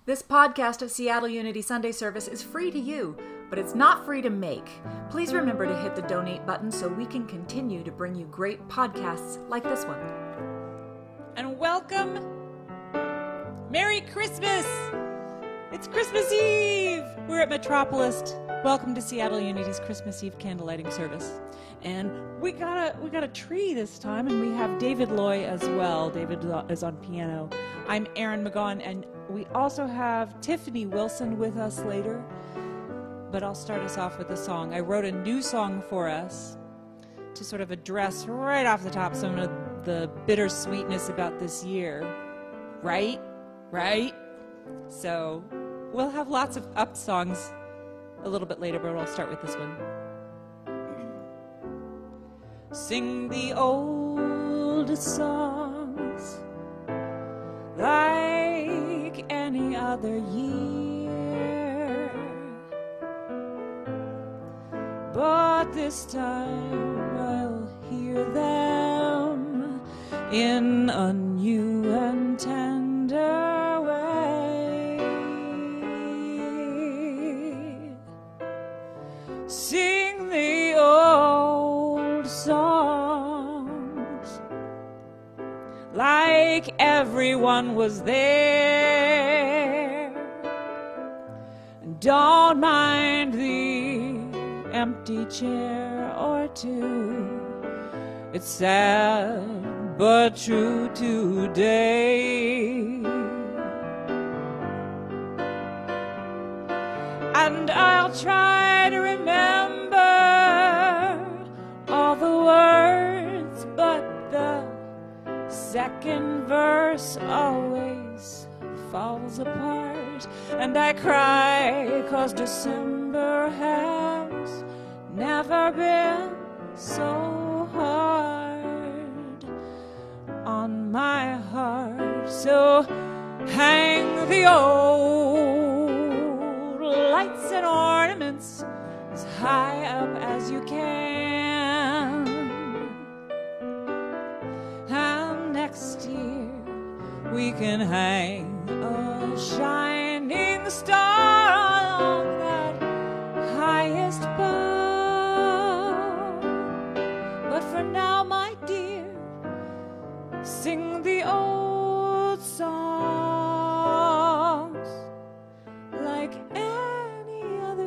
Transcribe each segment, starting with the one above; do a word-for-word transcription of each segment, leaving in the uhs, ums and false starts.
This podcast of Seattle Unity Sunday Service is free to you, but it's not free to make. Please remember to hit the donate button so we can continue to bring you great podcasts like this one. And welcome. Merry Christmas! It's Christmas Eve! We're at Metropolis. Welcome to Seattle Unity's Christmas Eve candlelighting service. And we got a we got a tree this time, and we have David Loy as well. David is on piano. I'm Erin McGaughan, and we also have Tiffany Wilson with us later. But I'll start us off with a song. I wrote a new song for us to sort of address right off the top some of the bittersweetness about this year. Right? Right? So we'll have lots of up songs a little bit later, but I'll start with this one. Sing the old songs like any other year, but this time I'll hear them in a new and tender way. Sing the old songs like everyone was there. Don't mind the empty chair or two. It's sad but true today. And I'll try to remember all the words, but the second verse always falls apart. And I cry 'cause December has never been so hard on my heart. So hang the old lights and ornaments as high up as you can. And next year we can hang a shining star on that highest bough. But for now, my dear, sing the old songs like any other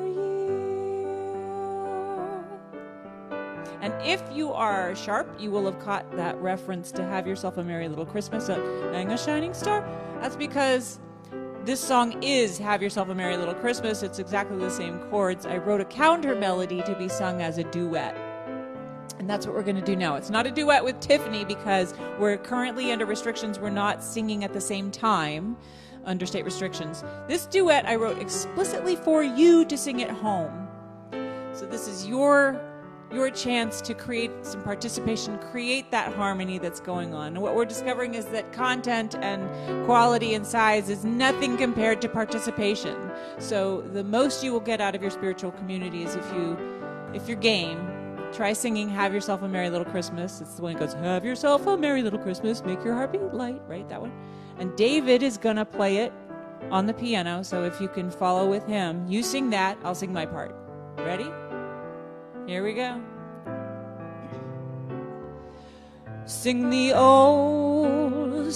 year. And if you are sharp, you will have caught that reference to Have Yourself a Merry Little Christmas, uh, Hang a Shining Star. That's because this song is Have Yourself a Merry Little Christmas. It's exactly the same chords. I wrote a counter melody to be sung as a duet. And that's what we're going to do now. It's not a duet with Tiffany because we're currently under restrictions. We're not singing at the same time under state restrictions. This duet I wrote explicitly for you to sing at home. So this is your your chance to create some participation, create that harmony that's going on. And what we're discovering is that content and quality and size is nothing compared to participation. So the most you will get out of your spiritual community is if you, if you're game, try singing Have Yourself a Merry Little Christmas. It's the one that goes, have yourself a merry little Christmas, make your heart beat light, right? That one. And David is going to play it on the piano, so if you can follow with him, you sing that, I'll sing my part. Ready? Here we go. Sing the old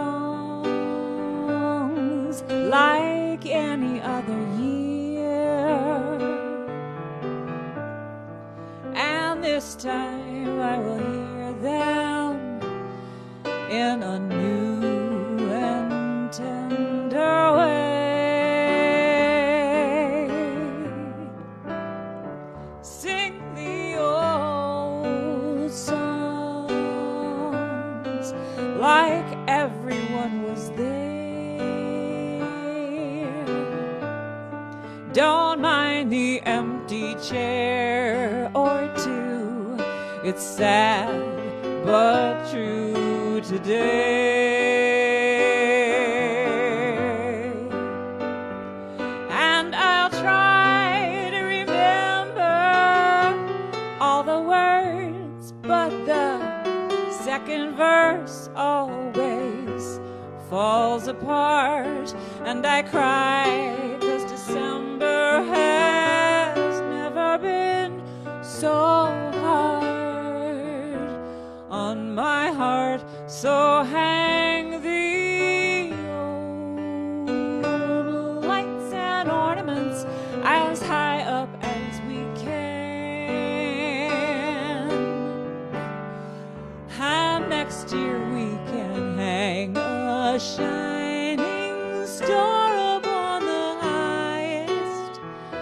songs like any other year, and this time I will hear them in a new and tender way. Sing the old songs like everyone was there. Don't mind the empty chair or two. It's sad but true today. And I'll try to remember all the words, but the second verse always falls apart. and I cry, 'cause December has never been so hard on my heart. So hang the old lights and ornaments as high up as we can, and next year we can hang a shining star upon the highest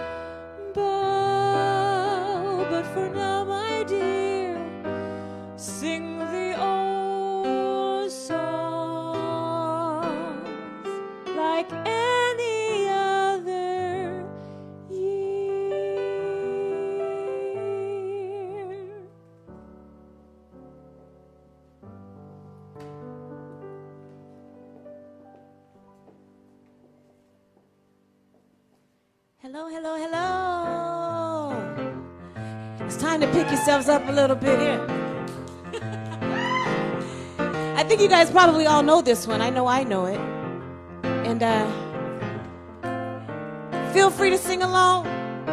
bough. But for now, my dear, sing the old songs like any other year. Hello, hello, hello. It's time to pick yourselves up a little bit here. I think you guys probably all know this one. I know I know it. And uh, feel free to sing along.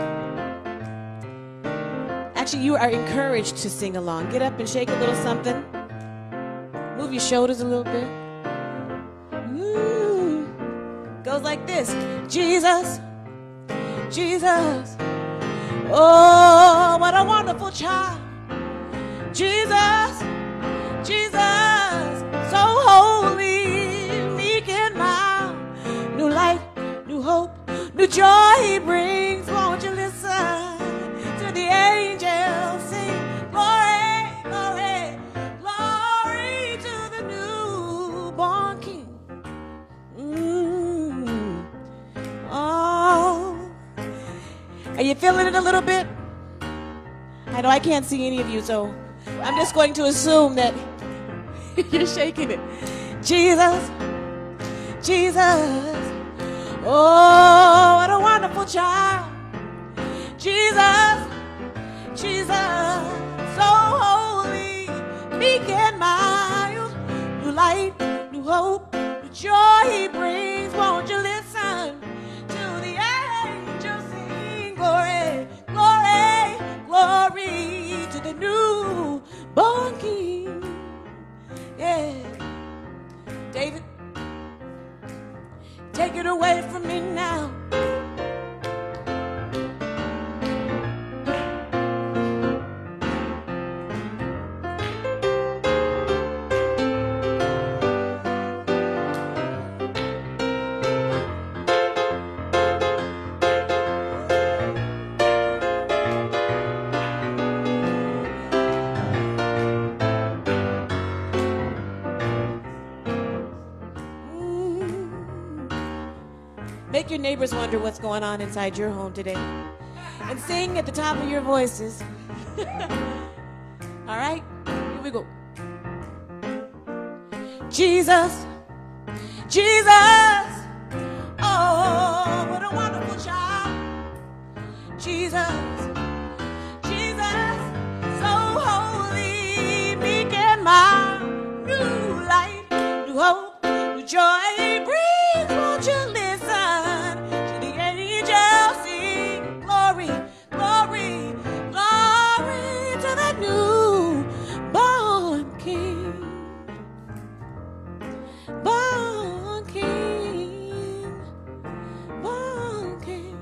Actually, you are encouraged to sing along. Get up and shake a little something. Move your shoulders a little bit. Ooh. Goes like this. Jesus, Jesus, oh, what a wonderful child. Jesus, Jesus, so holy, meek and mild. New light, new hope, new joy he brings. Won't you listen to the angels sing? Glory, glory, glory to the newborn King. Mm. Oh, are you feeling it a little bit? I know I can't see any of you, so I'm just going to assume that you're shaking it. Jesus, Jesus, oh, what a wonderful child. Jesus, Jesus, so holy, meek and mild. New light, new hope, new joy he brings. Won't you listen to the angels sing? Glory, glory, glory to the newborn King. Yeah. David, take it away from me now. Make your neighbors wonder what's going on inside your home today. And sing at the top of your voices. All right? Here we go. Jesus, Jesus, oh, what a wonderful child. Jesus, Jesus, so holy, meek and mild. New light, new hope, new joy he brings. Won't you listen to the angels sing? Glory, glory, glory to the newborn King. Born King, born King.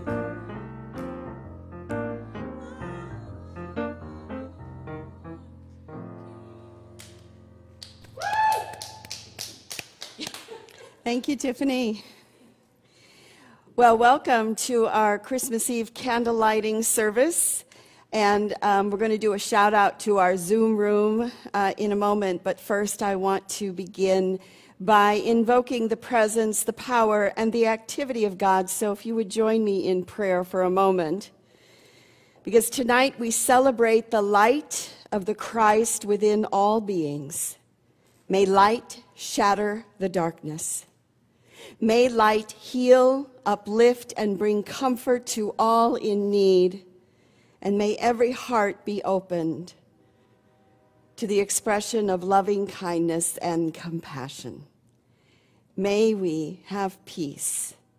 Thank you, Tiffany. Well, welcome to our Christmas Eve candle lighting service. And um, we're going to do a shout out to our Zoom room uh, in a moment. But first, I want to begin by invoking the presence, the power, and the activity of God. So if you would join me in prayer for a moment. Because tonight we celebrate the light of the Christ within all beings. May light shatter the darkness. May light heal, uplift, and bring comfort to all in need. And may every heart be opened to the expression of loving kindness and compassion. May we have peace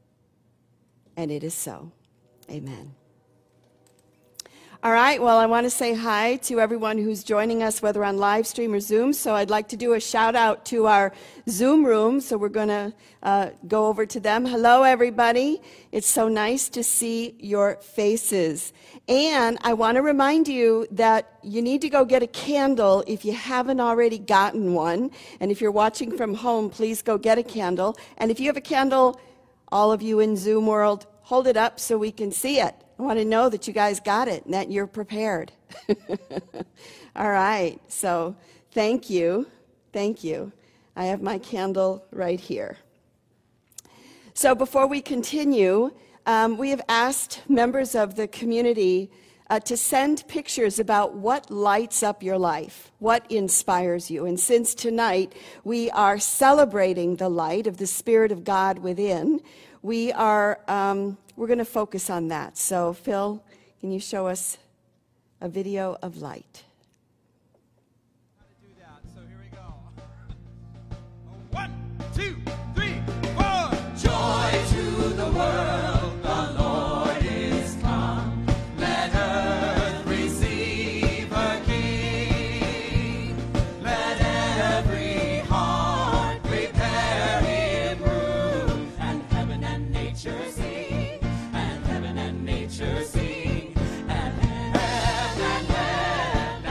And it is so. Amen. All right, well, I want to say hi to everyone who's joining us, whether on live stream or Zoom. So I'd like to do a shout out to our Zoom room. So we're going to uh, go over to them. Hello, everybody. It's so nice to see your faces. And I want to remind you that you need to go get a candle if you haven't already gotten one. And if you're watching from home, please go get a candle. And if you have a candle, all of you in Zoom world, hold it up so we can see it. I want to know that you guys got it and that you're prepared. All right, so thank you. Thank you. I have my candle right here. So before we continue, um, we have asked members of the community uh, to send pictures about what lights up your life, what inspires you. And since tonight we are celebrating the light of the Spirit of God within, we are um, we're going to focus on that. So, Phil, can you show us a video of light? How to do that? So here we go. One, two, three, four. Joy to the world, the Lord is come. Let earth receive her King. Let every heart prepare him room, and heaven and nature sing, and heaven and nature sing, and heaven and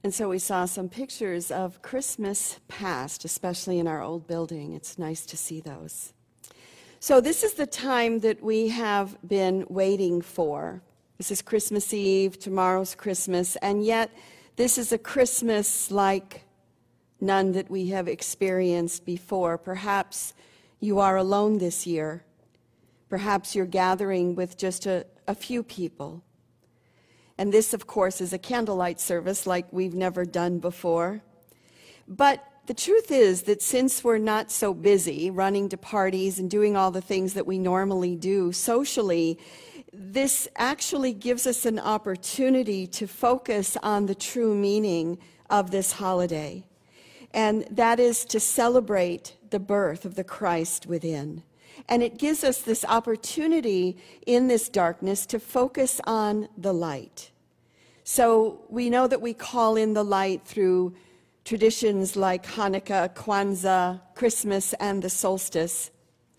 And so we saw some pictures of Christmas past, especially in our old building. It's nice to see those. So this is the time that we have been waiting for. This is Christmas Eve, tomorrow's Christmas, and yet this is a Christmas like none that we have experienced before. Perhaps you are alone this year. Perhaps you're gathering with just a, a few people. And this, of course, is a candlelight service like we've never done before. But the truth is that since we're not so busy running to parties and doing all the things that we normally do socially, this actually gives us an opportunity to focus on the true meaning of this holiday. And that is to celebrate the birth of the Christ within. And it gives us this opportunity in this darkness to focus on the light. So we know that we call in the light through traditions like Hanukkah, Kwanzaa, Christmas, and the solstice.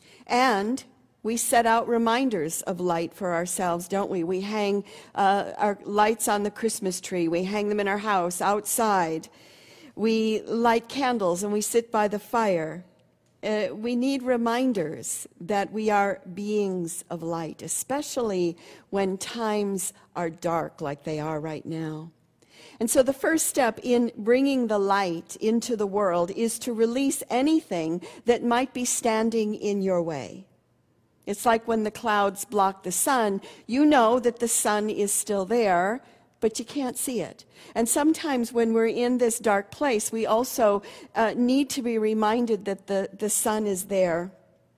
And we set out reminders of light for ourselves, don't we? We hang uh, our lights on the Christmas tree. We hang them in our house, outside. We light candles and we sit by the fire. Uh, we need reminders that we are beings of light, especially when times are dark like they are right now. And so the first step in bringing the light into the world is to release anything that might be standing in your way. It's like when the clouds block the sun, you know that the sun is still there, but you can't see it. And sometimes when we're in this dark place, we also uh, need to be reminded that the, the sun is there.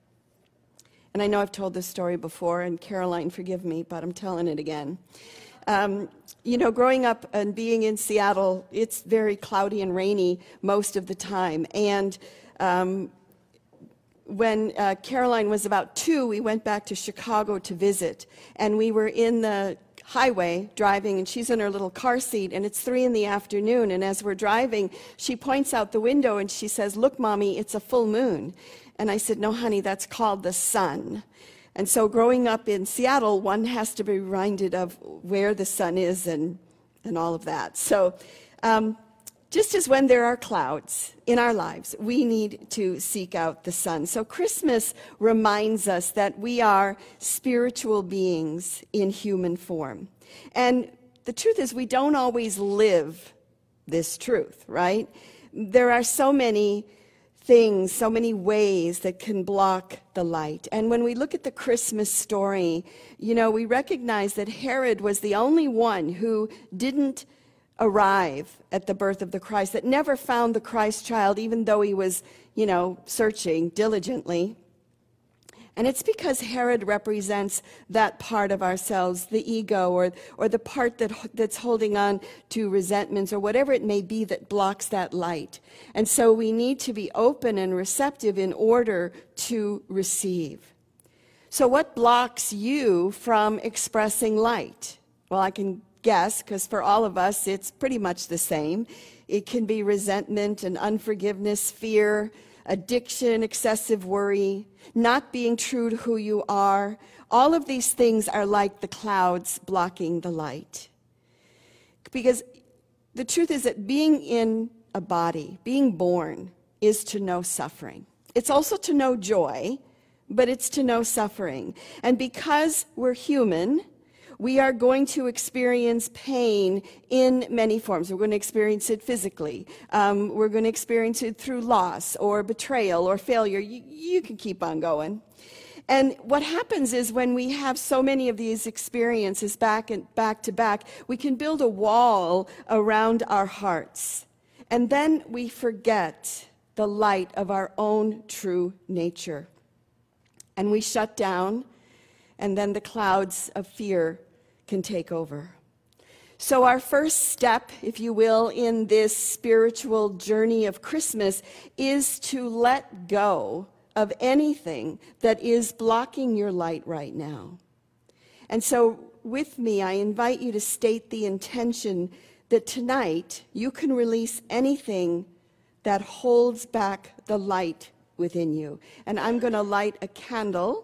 And I know I've told this story before, and Caroline, forgive me, but I'm telling it again. Um, you know, growing up and being in Seattle, it's very cloudy and rainy most of the time. And um, when uh, Caroline was about two, we went back to Chicago to visit. And we were in the highway driving, and she's in her little car seat, and it's three in the afternoon. And as we're driving, she points out the window and she says, "Look, Mommy, it's a full moon." And I said, "No, honey, that's called the sun." And so growing up in Seattle, one has to be reminded of where the sun is and, and all of that. So um, just as when there are clouds in our lives, we need to seek out the sun. So Christmas reminds us that we are spiritual beings in human form. And the truth is, we don't always live this truth, right? There are so many things, so many ways that can block the light. And when we look at the Christmas story, you know, we recognize that Herod was the only one who didn't arrive at the birth of the Christ, that never found the Christ child, even though he was, you know, searching diligently. And it's because Herod represents that part of ourselves, the ego, or, or the part that, that's holding on to resentments, or whatever it may be that blocks that light. And so we need to be open and receptive in order to receive. So what blocks you from expressing light? Well, I can guess, because for all of us, it's pretty much the same. It can be resentment and unforgiveness, fear, addiction, excessive worry, not being true to who you are. All of these things are like the clouds blocking the light. Because the truth is that being in a body, being born, is to know suffering. It's also to know joy, but it's to know suffering. And because we're human, we are going to experience pain in many forms. We're going to experience it physically. Um, we're going to experience it through loss or betrayal or failure. You, you can keep on going. And what happens is when we have so many of these experiences back and back to back, we can build a wall around our hearts. And then we forget the light of our own true nature. And we shut down, and then the clouds of fear can take over. So our first step, if you will, in this spiritual journey of Christmas is to let go of anything that is blocking your light right now. And so with me, I invite you to state the intention that tonight you can release anything that holds back the light within you. And I'm going to light a candle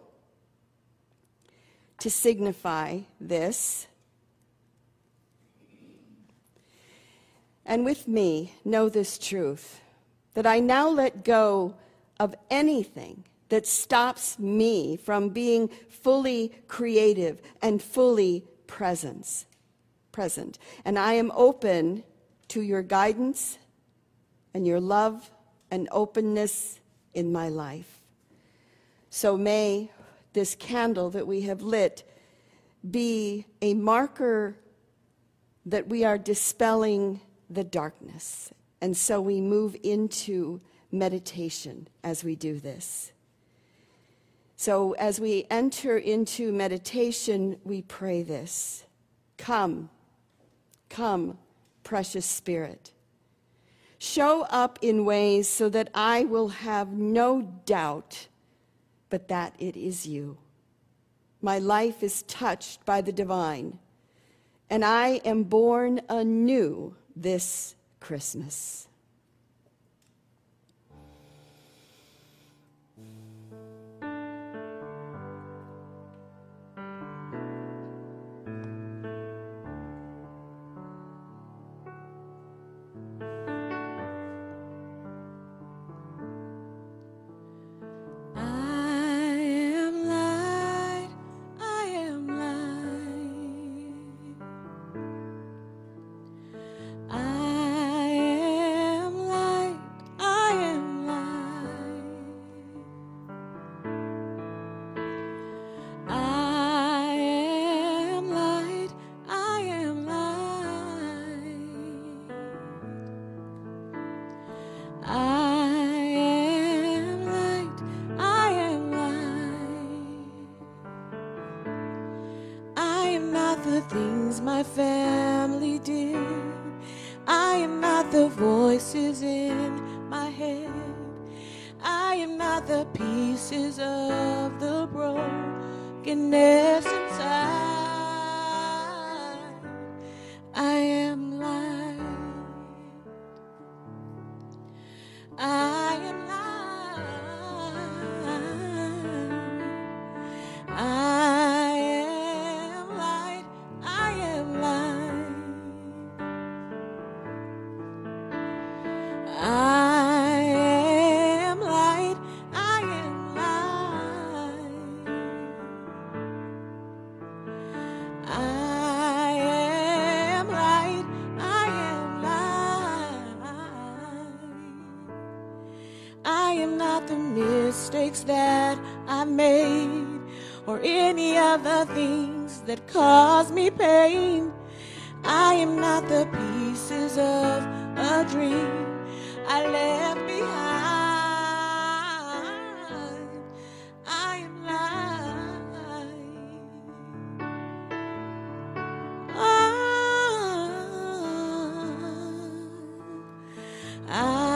to signify this. and with me know this truth, that I now let go of anything that stops me from being fully creative and fully presence, present. And I am open to your guidance and your love and openness in my life. So may this candle that we have lit be a marker that we are dispelling the darkness. And so we move into meditation as we do this. So as we enter into meditation, we pray this. Come, come, precious Spirit. Show up in ways so that I will have no doubt but that it is you. My life is touched by the divine, and I am born anew this Christmas. Things my family did. I am not the voices in my head. I am not the pieces of the brokenness inside. I am light. I am light. I mistakes that I made, or any other things that cause me pain. I am not the pieces of a dream I left behind. I am light. I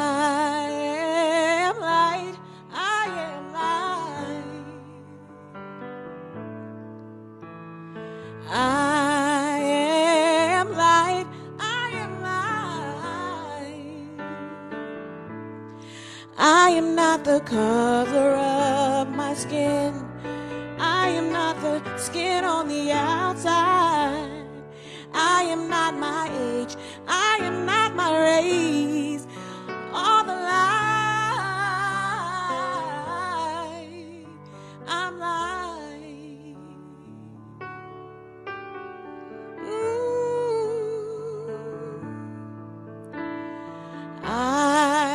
I am not the color of my skin. I am not the skin on the outside. I am not my age. I am not my race. All the light. I'm light. Ooh. I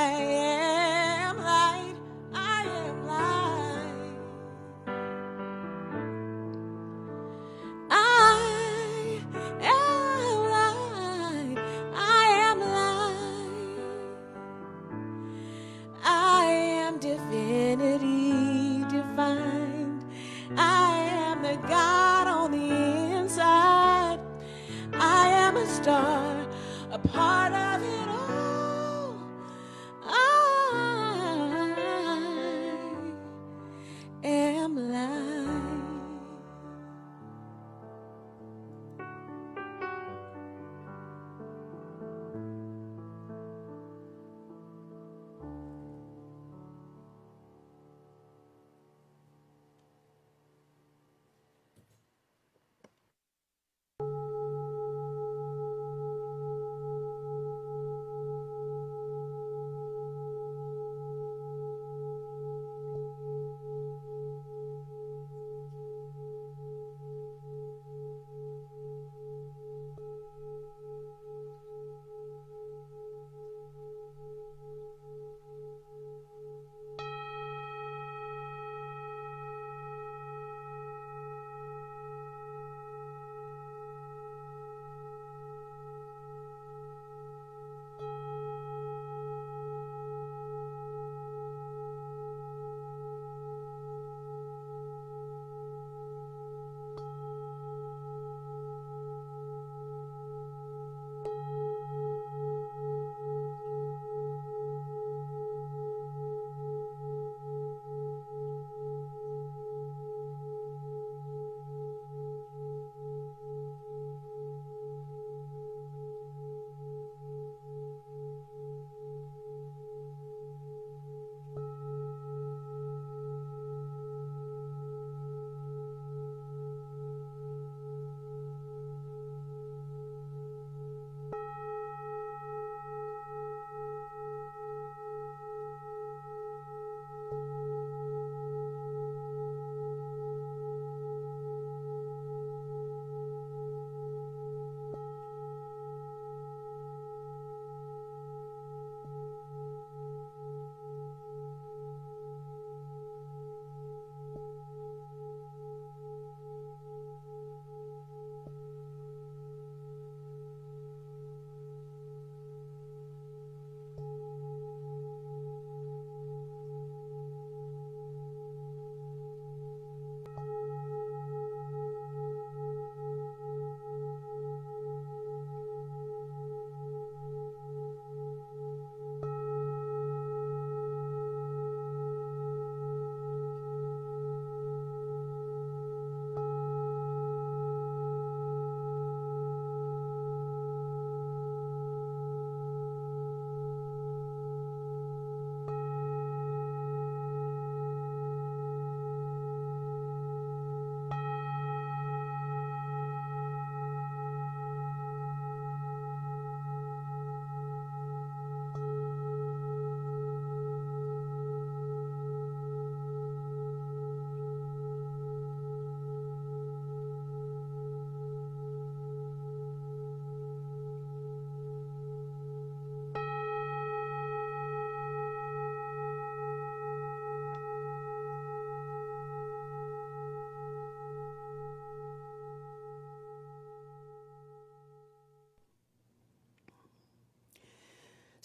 star, a part of it all. I am light.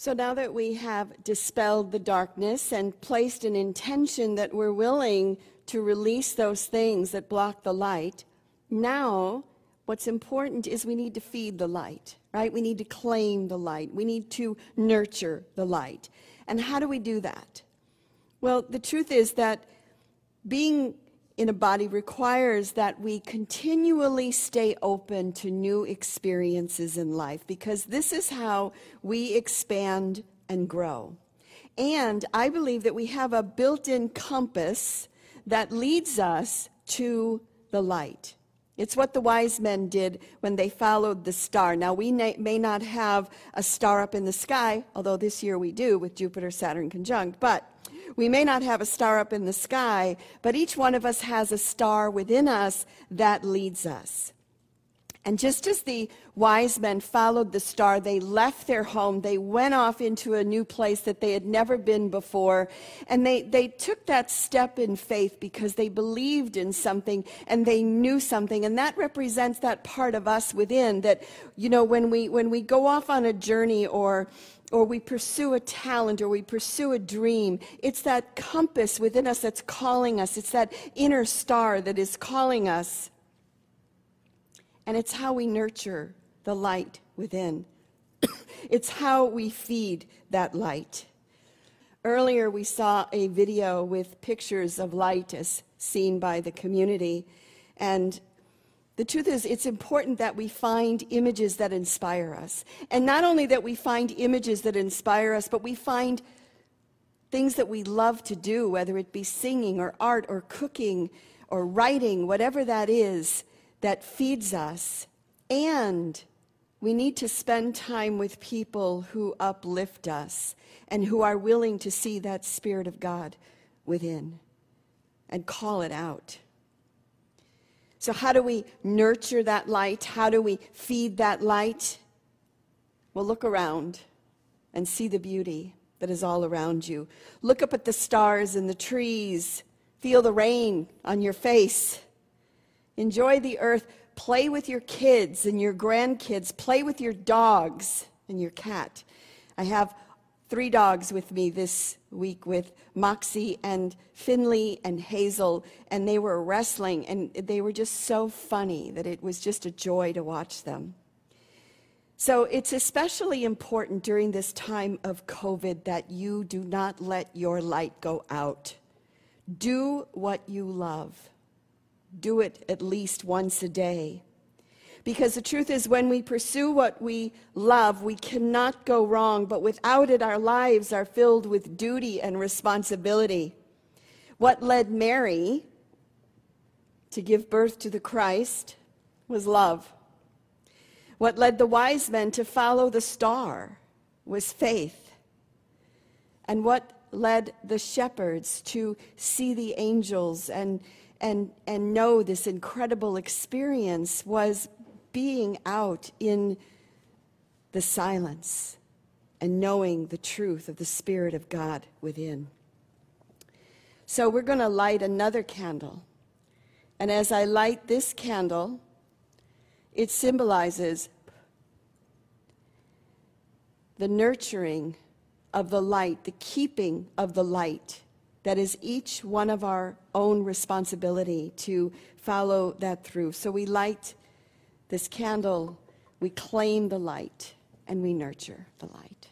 So now that we have dispelled the darkness and placed an intention that we're willing to release those things that block the light, now what's important is we need to feed the light, right? We need to claim the light. We need to nurture the light. And how do we do that? Well, the truth is that being in a body requires that we continually stay open to new experiences in life, because this is how we expand and grow. And I believe that we have a built-in compass that leads us to the light. It's what the wise men did when they followed the star. Now, we may not have a star up in the sky, although this year we do with Jupiter-Saturn conjunct, but we may not have a star up in the sky, but each one of us has a star within us that leads us. And just as the wise men followed the star, they left their home, they went off into a new place that they had never been before, and they, they took that step in faith because they believed in something and they knew something, and that represents that part of us within that, you know, when we when we go off on a journey or or we pursue a talent or we pursue a dream, it's that compass within us that's calling us. It's that inner star that is calling us. And it's how we nurture the light within. It's how we feed that light. Earlier we saw a video with pictures of light as seen by the community. And the truth is, it's important that we find images that inspire us. And not only that we find images that inspire us, but we find things that we love to do, whether it be singing or art or cooking or writing, whatever that is, that feeds us. And we need to spend time with people who uplift us and who are willing to see that Spirit of God within and call it out. So how do we nurture that light? How do we feed that light? Well, look around and see the beauty that is all around you. Look up at the stars and the trees. Feel the rain on your face. Enjoy the earth. Play with your kids and your grandkids. Play with your dogs and your cat. I have three dogs with me this week, with Moxie and Finley and Hazel, and they were wrestling, and they were just so funny that it was just a joy to watch them. So it's especially important during this time of COVID that you do not let your light go out. Do what you love. Do it at least once a day. Because the truth is, when we pursue what we love, we cannot go wrong, but without it, our lives are filled with duty and responsibility. What led Mary to give birth to the Christ was love. What led the wise men to follow the star was faith. And what led the shepherds to see the angels and And, and know this incredible experience was being out in the silence and knowing the truth of the Spirit of God within. So we're going to light another candle. And as I light this candle, it symbolizes the nurturing of the light, the keeping of the light. That is each one of our own responsibility to follow that through. So we light this candle, we claim the light, and we nurture the light.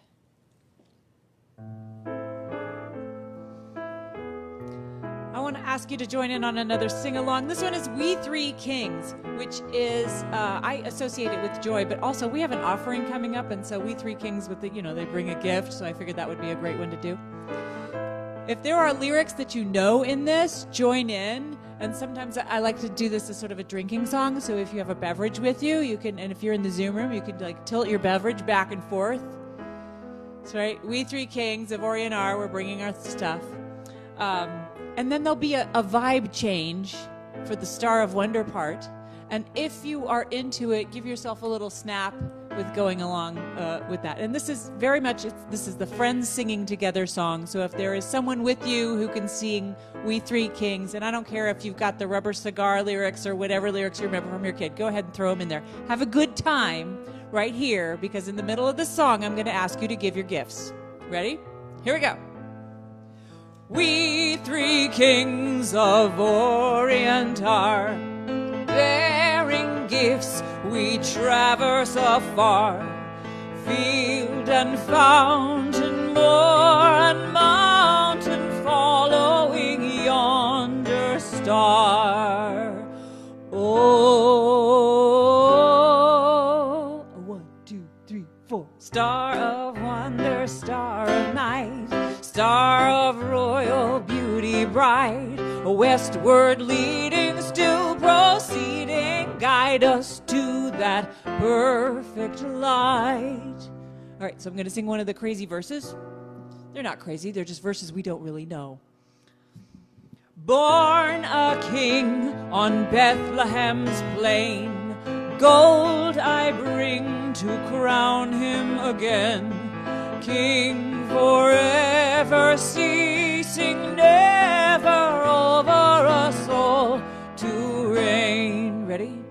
I want to ask you to join in on another sing-along. This one is We Three Kings, which is, uh, I associate it with joy, but also we have an offering coming up, and so We Three Kings, with the, you know, they bring a gift, so I figured that would be a great one to do. If there are lyrics that you know in this, join in. And sometimes I like to do this as sort of a drinking song, so if you have a beverage with you, you can, and if you're in the Zoom room, you can like tilt your beverage back and forth. That's right. We Three Kings of Ori and R, we're bringing our stuff. Um, and then there'll be a, a vibe change for the Star of Wonder part. And if you are into it, give yourself a little snap with going along uh, with that. And this is very much, it's, this is the friends singing together song. So if there is someone with you who can sing We Three Kings, and I don't care if you've got the Rubber Cigar lyrics or whatever lyrics you remember from your kid, go ahead and throw them in there. Have a good time. right here, because in the middle of the song, I'm going to ask you to give your gifts. Ready? Here we go. We three kings of Orient are bearing gifts, we traverse afar, field and fountain, moor and mountain, following yonder star. Oh, one, two, three, four. Star of wonder, star of night, star of royal beauty bright, westward leading, still proceeding, guide us to that perfect light. All right, so I'm going to sing one of the crazy verses. They're not crazy, they're just verses we don't really know. Born a king on Bethlehem's plain, gold I bring to crown him again. King forever, ceasing never, over us all to reign. Ready?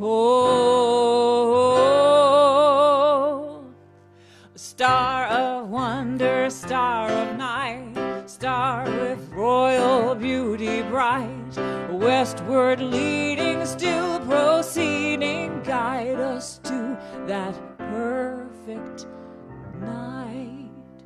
Oh, star of wonder, star of night, star with royal beauty bright, westward leading, still proceeding, guide us to that perfect night.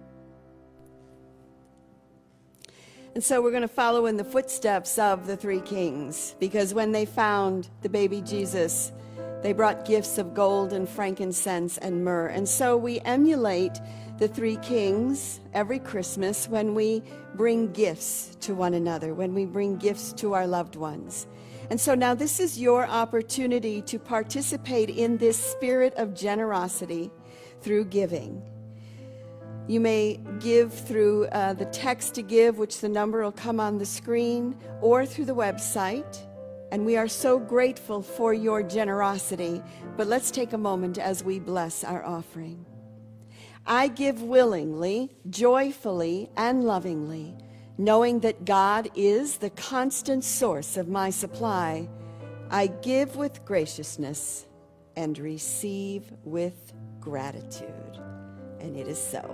And so we're going to follow in the footsteps of the three kings, because when they found the baby Jesus, they brought gifts of gold and frankincense and myrrh. And so we emulate the three kings every Christmas when we bring gifts to one another, when we bring gifts to our loved ones. And so now this is your opportunity to participate in this spirit of generosity through giving. You may give through uh, the text to give, which the number will come on the screen, or through the website. And we are so grateful for your generosity. But let's take a moment as we bless our offering. I give willingly, joyfully, and lovingly, knowing that God is the constant source of my supply. I give with graciousness and receive with gratitude. And it is so.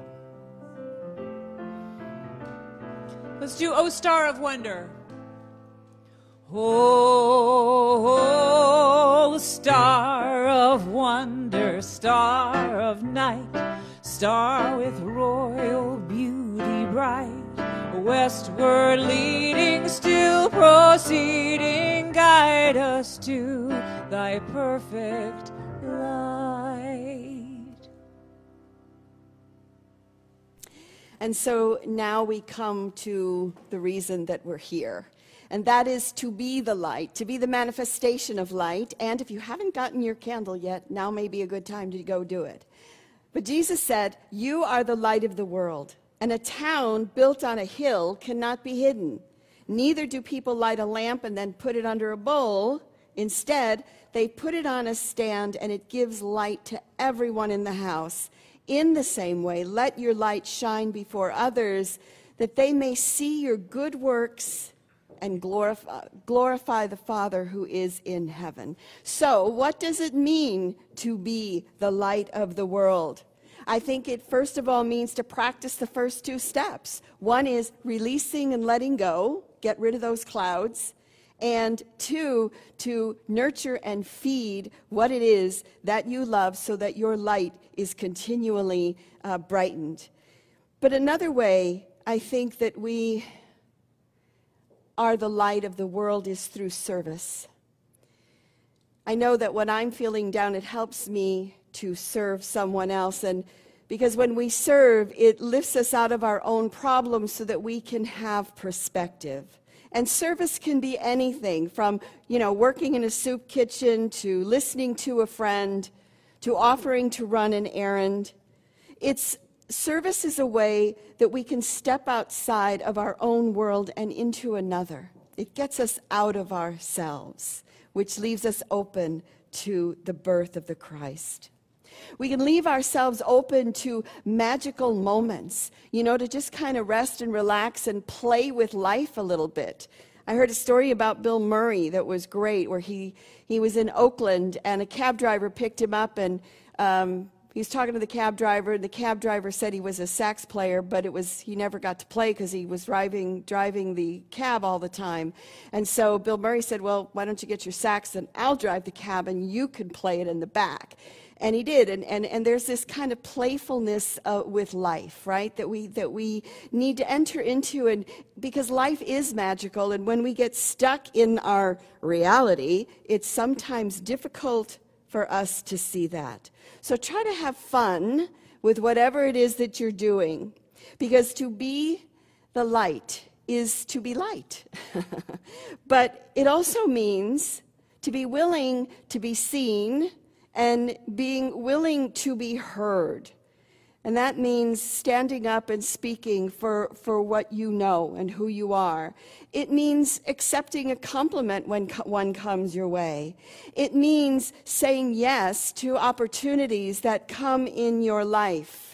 Let's do O Star of Wonder. Oh, star of wonder, star of night, star with royal beauty bright, westward leading, still proceeding, guide us to thy perfect light. And so now we come to the reason that we're here. And that is to be the light, to be the manifestation of light. And if you haven't gotten your candle yet, now may be a good time to go do it. But Jesus said, you are the light of the world, and a town built on a hill cannot be hidden. Neither do people light a lamp and then put it under a bowl. Instead, they put it on a stand, and it gives light to everyone in the house. In the same way, let your light shine before others, that they may see your good works and glorify, glorify the Father who is in heaven. So, what does it mean to be the light of the world? I think it first of all means to practice the first two steps. One is releasing and letting go, get rid of those clouds. And two, to nurture and feed what it is that you love so that your light is continually uh, brightened. But another way I think that we are the light of the world is through service. I know that when I'm feeling down, it helps me to serve someone else. And because when we serve, it lifts us out of our own problems so that we can have perspective. And service can be anything from, you know, working in a soup kitchen to listening to a friend to offering to run an errand. It's service is a way that we can step outside of our own world and into another. It gets us out of ourselves, which leaves us open to the birth of the Christ. We can leave ourselves open to magical moments, you know, to just kind of rest and relax and play with life a little bit. I heard a story about Bill Murray that was great, where he, he was in Oakland and a cab driver picked him up and um, he was talking to the cab driver, and the cab driver said he was a sax player, but it was he never got to play because he was driving driving the cab all the time. And so Bill Murray said, well, why don't you get your sax and I'll drive the cab and you can play it in the back. And he did, and, and, and there's this kind of playfulness uh, with life, right, that we that we need to enter into, and because life is magical, and when we get stuck in our reality, it's sometimes difficult for us to see that. So try to have fun with whatever it is that you're doing, because to be the light is to be light. But it also means to be willing to be seen and being willing to be heard. And that means standing up and speaking for, for what you know and who you are. It means accepting a compliment when co- one comes your way. It means saying yes to opportunities that come in your life.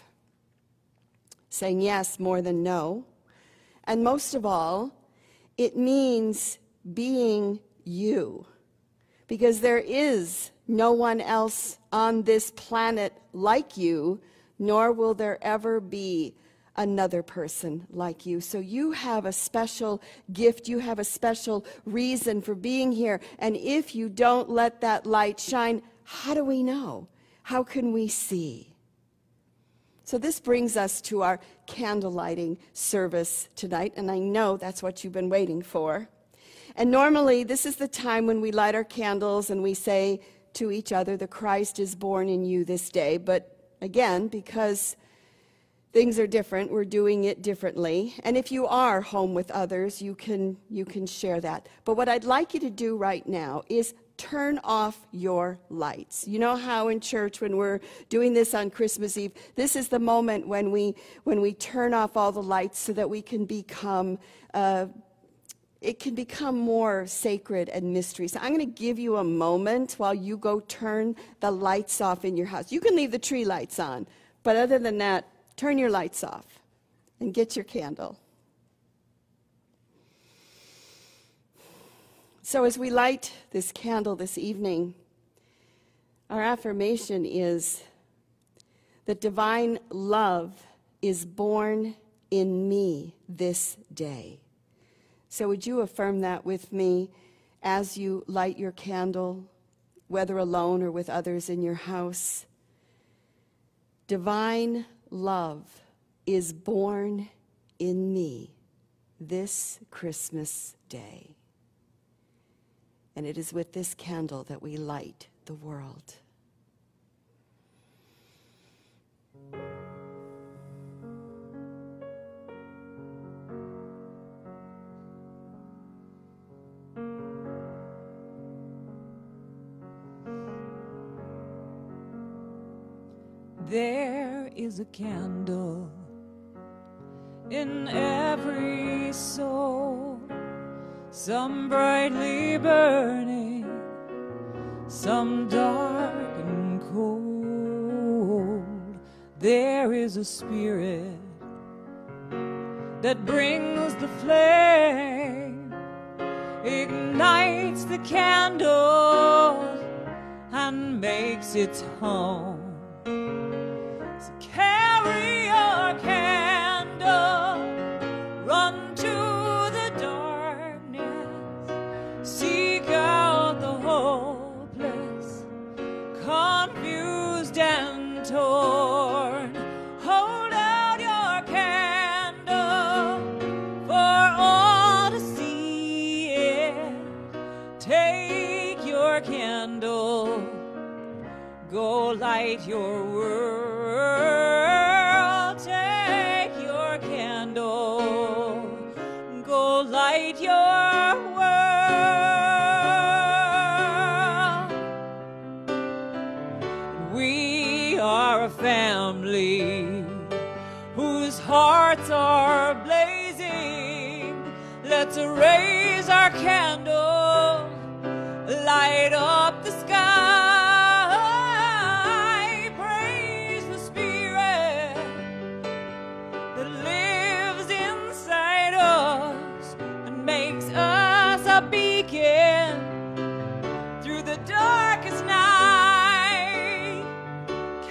Saying yes more than no. And most of all, it means being you. Because there is no one else on this planet like you, nor will there ever be another person like you. So you have a special gift. You have a special reason for being here. And if you don't let that light shine, how do we know? How can we see? So this brings us to our candle lighting service tonight, and I know that's what you've been waiting for. And normally, this is the time when we light our candles and we say to each other, the Christ is born in you this day. But again, because things are different, we're doing it differently. And if you are home with others, you can, you can share that. But what I'd like you to do right now is turn off your lights. You know how in church when we're doing this on Christmas Eve, this is the moment when we, when we turn off all the lights so that we can become uh, it can become more sacred and mystery. So I'm going to give you a moment while you go turn the lights off in your house. You can leave the tree lights on, but other than that, turn your lights off and get your candle. So as we light this candle this evening, our affirmation is that divine love is born in me this day. So would you affirm that with me as you light your candle, whether alone or with others in your house? Divine love is born in me this Christmas day. And it is with this candle that we light the world. There is a candle in every soul, some brightly burning, some dark and cold. There is a spirit that brings the flame, ignites the candle, and makes its home. So carry your candle, run to the darkness, seek out the hopeless, confused and torn. Hold out your candle for all to see it. Take your candle, go light your world. Take your candle, go light your world. We are a family whose hearts are blazing. Let's raise our candle, light up the sky. Through the darkest night,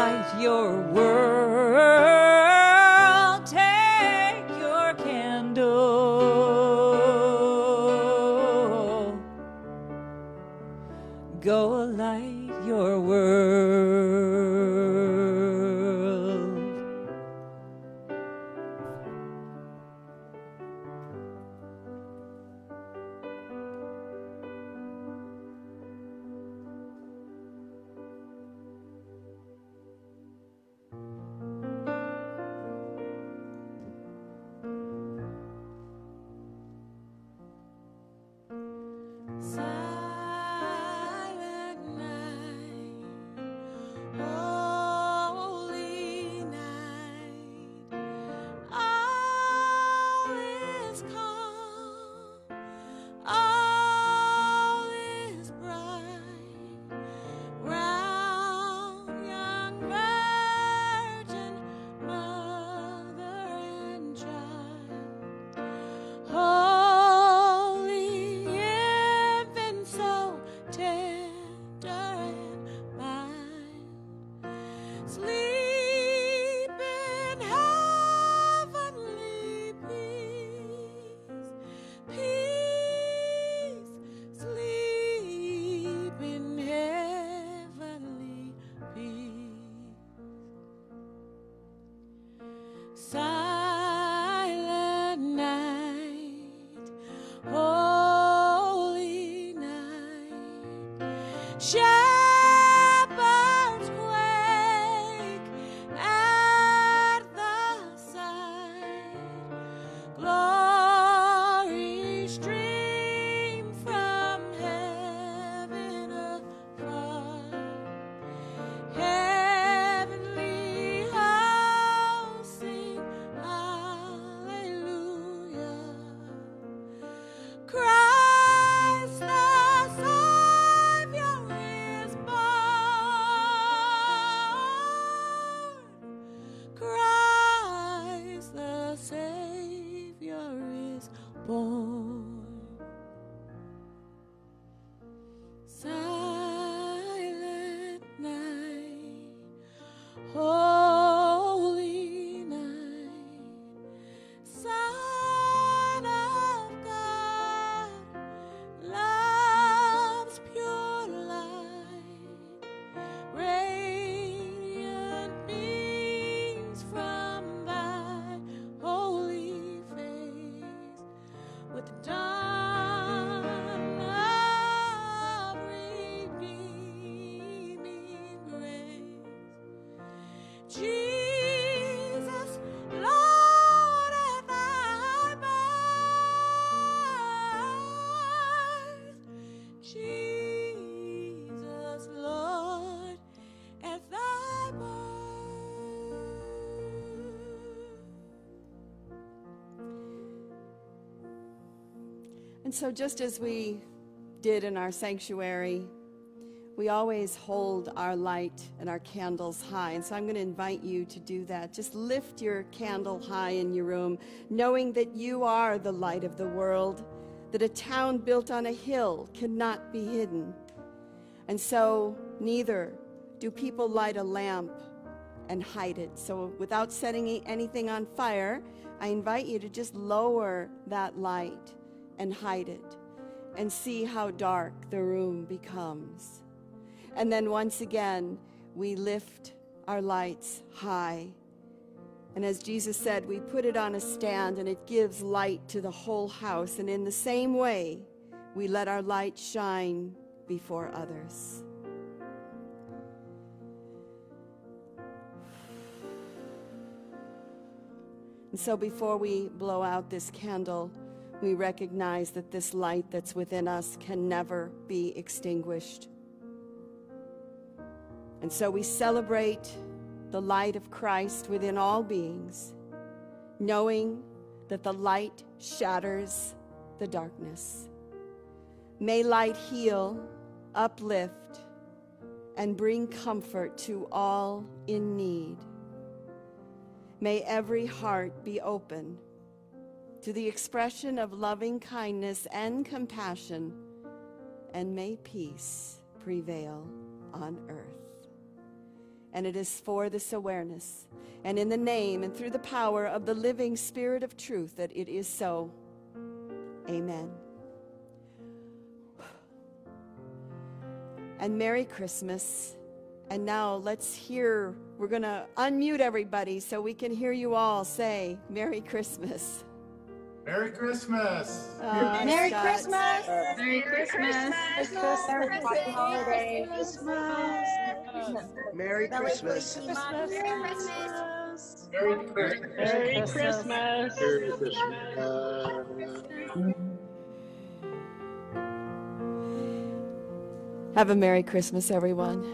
light your world. Take your candle. Go light your world. Silent night, holy night, all is calm, all is bright, round young virgin, mother and child. Holy infant, so tender and mild, sleep in heavenly peace, peace, sleep in heavenly peace. Silent night, holy night, shepherds quake at the sight, glory stream from heaven afar, heavenly hosts sing hallelujah. Christ the Savior is born. Christ the Savior is born. Silent night, holy night, Son of God, love's pure light, radiant beams from thy holy face, with the dawn of redeeming grace. Jesus, Lord, at thy birth. Jesus, Lord, at thy birth. And so, just as we did in our sanctuary, we always hold our light and our candles high. And so I'm going to invite you to do that. Just lift your candle high in your room, knowing that you are the light of the world, that a town built on a hill cannot be hidden. And so neither do people light a lamp and hide it. So without setting anything on fire, I invite you to just lower that light and hide it and see how dark the room becomes. And then once again, we lift our lights high. And as Jesus said, we put it on a stand and it gives light to the whole house. And in the same way, we let our light shine before others. And so before we blow out this candle, we recognize that this light that's within us can never be extinguished. And so we celebrate the light of Christ within all beings, knowing that the light shatters the darkness. May light heal, uplift, and bring comfort to all in need. May every heart be open to the expression of loving kindness and compassion, and may peace prevail on earth. and it is for this awareness. And in the name and through the power of the living Spirit of truth that it is so. Amen. And Merry Christmas. And now let's hear, we're going to unmute everybody so we can hear you all say Merry Christmas. Merry Christmas. Uh, Merry Scott. Christmas. Merry Christmas. Happy holidays. Merry Christmas. Merry Christmas. Merry Christmas. Merry Christmas. Merry Christmas. Have a Merry Christmas, everyone.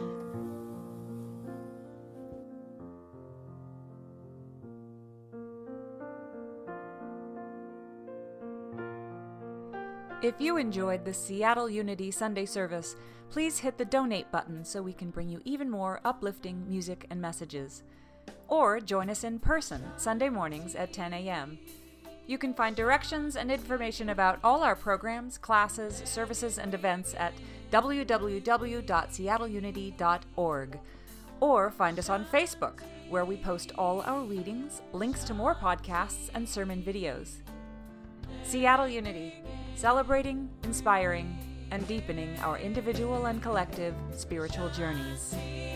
If you enjoyed the Seattle Unity Sunday service, please hit the donate button so we can bring you even more uplifting music and messages. Or join us in person Sunday mornings at ten a.m. You can find directions and information about all our programs, classes, services, and events at w w w dot seattle unity dot org. Or find us on Facebook, where we post all our readings, links to more podcasts, and sermon videos. Seattle Unity, celebrating, inspiring, and deepening our individual and collective spiritual journeys.